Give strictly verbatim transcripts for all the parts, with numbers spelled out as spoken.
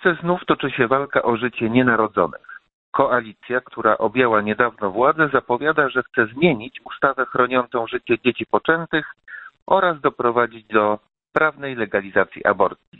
Polsce znów toczy się walka o życie nienarodzonych. Koalicja, która objęła niedawno władzę, zapowiada, że chce zmienić ustawę chroniącą życie dzieci poczętych oraz doprowadzić do prawnej legalizacji aborcji.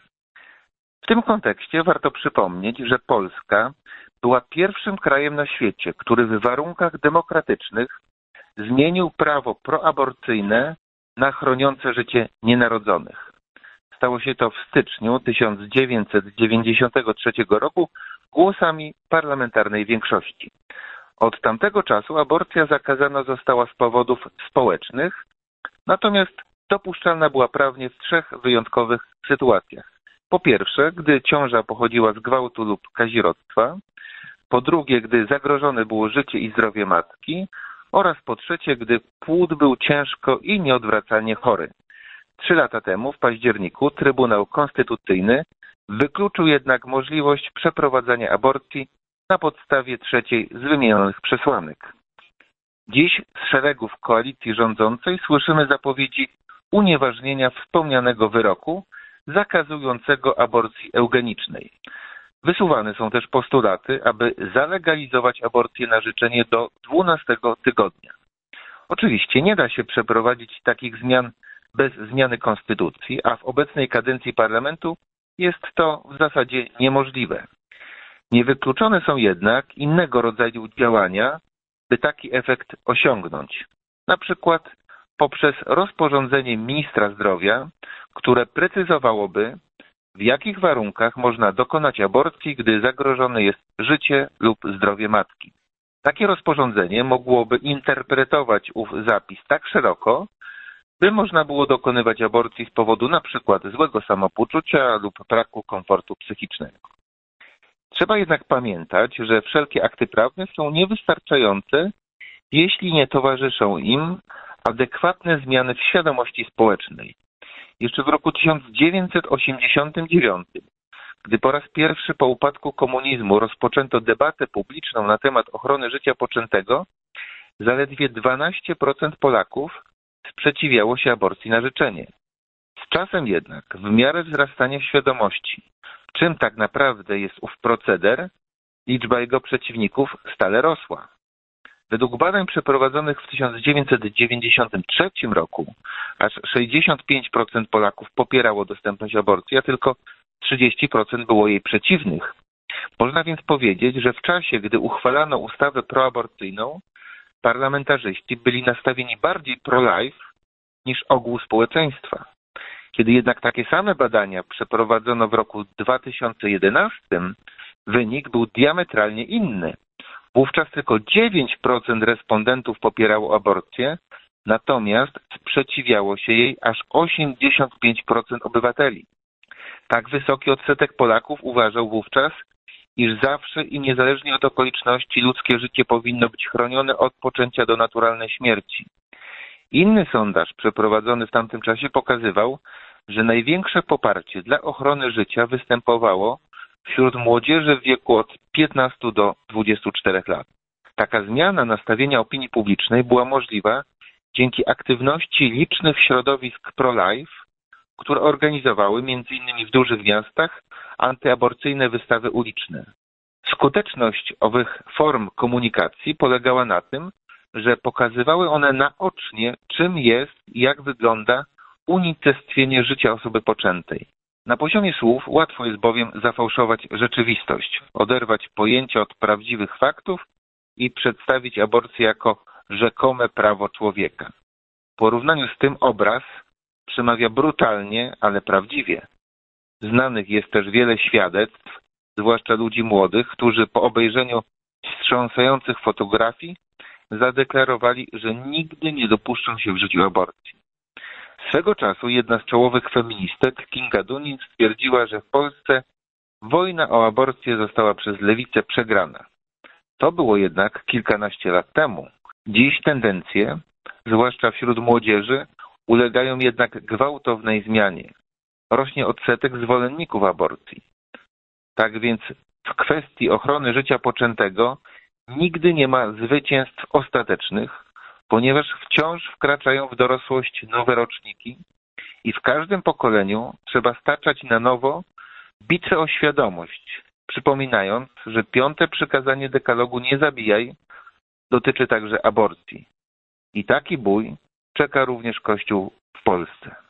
W tym kontekście warto przypomnieć, że Polska była pierwszym krajem na świecie, który w warunkach demokratycznych zmienił prawo proaborcyjne na chroniące życie nienarodzonych. Stało się to w styczniu tysiąc dziewięćset dziewięćdziesiątego trzeciego roku głosami parlamentarnej większości. Od tamtego czasu aborcja zakazana została z powodów społecznych, natomiast dopuszczalna była prawnie w trzech wyjątkowych sytuacjach. Po pierwsze, gdy ciąża pochodziła z gwałtu lub kazirodztwa, po drugie, gdy zagrożone było życie i zdrowie matki oraz po trzecie, gdy płód był ciężko i nieodwracalnie chory. Trzy lata temu, w październiku, Trybunał Konstytucyjny wykluczył jednak możliwość przeprowadzania aborcji na podstawie trzeciej z wymienionych przesłanek. Dziś z szeregów koalicji rządzącej słyszymy zapowiedzi unieważnienia wspomnianego wyroku zakazującego aborcji eugenicznej. Wysuwane są też postulaty, aby zalegalizować aborcję na życzenie do dwunastego tygodnia. Oczywiście nie da się przeprowadzić takich zmian bez zmiany konstytucji, a w obecnej kadencji parlamentu jest to w zasadzie niemożliwe. Niewykluczone są jednak innego rodzaju działania, by taki efekt osiągnąć. Na przykład poprzez rozporządzenie ministra zdrowia, które precyzowałoby, w jakich warunkach można dokonać aborcji, gdy zagrożone jest życie lub zdrowie matki. Takie rozporządzenie mogłoby interpretować ów zapis tak szeroko, by można było dokonywać aborcji z powodu na przykład złego samopoczucia lub braku komfortu psychicznego. Trzeba jednak pamiętać, że wszelkie akty prawne są niewystarczające, jeśli nie towarzyszą im adekwatne zmiany w świadomości społecznej. Jeszcze w roku tysiąc dziewięćset osiemdziesiątym dziewiątym, gdy po raz pierwszy po upadku komunizmu rozpoczęto debatę publiczną na temat ochrony życia poczętego, zaledwie dwanaście procent Polaków sprzeciwiało się aborcji na życzenie. Z czasem jednak, w miarę wzrastania świadomości, czym tak naprawdę jest ów proceder, liczba jego przeciwników stale rosła. Według badań przeprowadzonych w tysiąc dziewięćset dziewięćdziesiątym trzecim roku aż sześćdziesiąt pięć procent Polaków popierało dostępność aborcji, a tylko trzydzieści procent było jej przeciwnych. Można więc powiedzieć, że w czasie, gdy uchwalano ustawę proaborcyjną, parlamentarzyści byli nastawieni bardziej pro-life niż ogół społeczeństwa. Kiedy jednak takie same badania przeprowadzono w roku dwa tysiące jedenastym, wynik był diametralnie inny. Wówczas tylko dziewięć procent respondentów popierało aborcję, natomiast sprzeciwiało się jej aż osiemdziesiąt pięć procent obywateli. Tak wysoki odsetek Polaków uważał wówczas, iż zawsze i niezależnie od okoliczności ludzkie życie powinno być chronione od poczęcia do naturalnej śmierci. Inny sondaż przeprowadzony w tamtym czasie pokazywał, że największe poparcie dla ochrony życia występowało wśród młodzieży w wieku od piętnastu do dwudziestu czterech lat. Taka zmiana nastawienia opinii publicznej była możliwa dzięki aktywności licznych środowisk pro-life, które organizowały między innymi w dużych miastach antyaborcyjne wystawy uliczne. Skuteczność owych form komunikacji polegała na tym, że pokazywały one naocznie, czym jest i jak wygląda unicestwienie życia osoby poczętej. Na poziomie słów łatwo jest bowiem zafałszować rzeczywistość, oderwać pojęcia od prawdziwych faktów i przedstawić aborcję jako rzekome prawo człowieka. W porównaniu z tym obraz przemawia brutalnie, ale prawdziwie. Znanych jest też wiele świadectw, zwłaszcza ludzi młodych, którzy po obejrzeniu wstrząsających fotografii zadeklarowali, że nigdy nie dopuszczą się w życiu aborcji. Swego czasu jedna z czołowych feministek, Kinga Dunin, stwierdziła, że w Polsce wojna o aborcję została przez lewicę przegrana. To było jednak kilkanaście lat temu. Dziś tendencje, zwłaszcza wśród młodzieży, ulegają jednak gwałtownej zmianie. Rośnie odsetek zwolenników aborcji. Tak więc w kwestii ochrony życia poczętego nigdy nie ma zwycięstw ostatecznych, ponieważ wciąż wkraczają w dorosłość nowe roczniki i w każdym pokoleniu trzeba staczać na nowo, bitwę o świadomość, przypominając, że piąte przykazanie dekalogu "nie zabijaj" dotyczy także aborcji. I taki bój czeka również Kościół w Polsce.